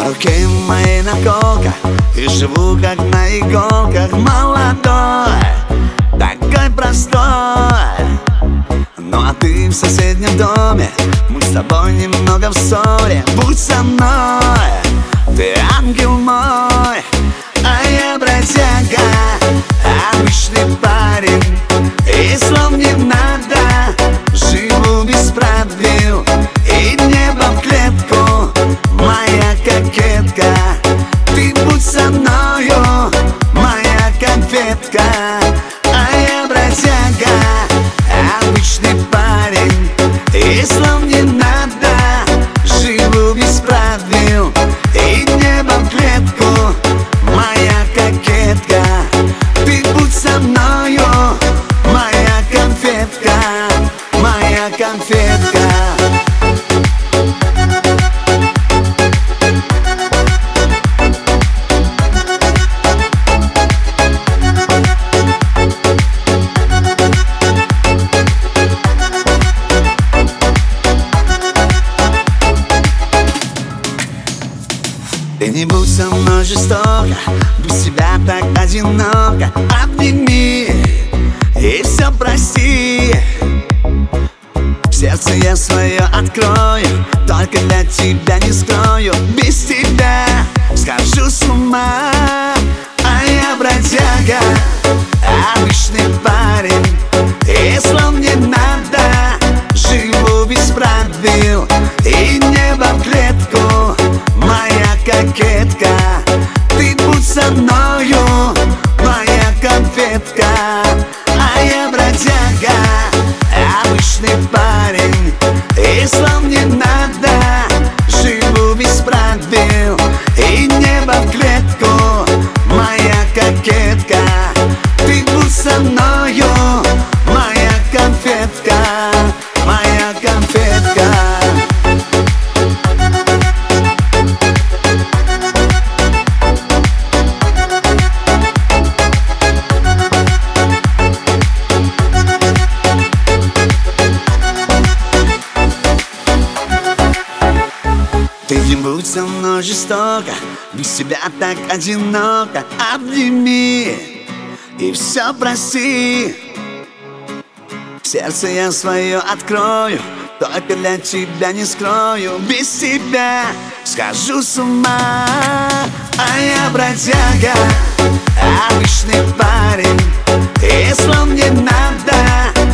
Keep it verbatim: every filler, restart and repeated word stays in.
Руки мои на колках, и живу как на иголках. Молодой, такой простой. Ну а ты в соседнем доме, мы с тобой немного в ссоре. Будь со мной, ты ангел мой, а я бродяга, обычный парень. И слов не надо, живу без правил, и небо в клетку, моя кокетка. Ты будь со мною, моя конфетка, а я бродяга, обычный парень. И слов не надо, живу без правил, и небо в клетку, моя кокетка. Ты будь со мною, моя конфетка, моя конфетка. Ты не будь со мной жестоко, без тебя так одиноко. Обними и все прости. Сердце я свое открою, только для тебя не скрою. Без тебя схожу с ума, а я бродяга, обычный парень. И слов не надо, живу без правил, и небо в клетку, моя кокетка. Ты будь со мною, моя конфетка, а я бродяга, обычный парень. И слов не надо, живу без правил, и небо в клетку, моя кокетка. Ты будь со мною, моя конфетка, моя конфетка. Ты не будь со мной жестоко, без тебя так одиноко. Обними и все прости. Сердце я свое открою, только для тебя не скрою. Без тебя схожу с ума, а я бродяга, обычный парень. И слов не надо,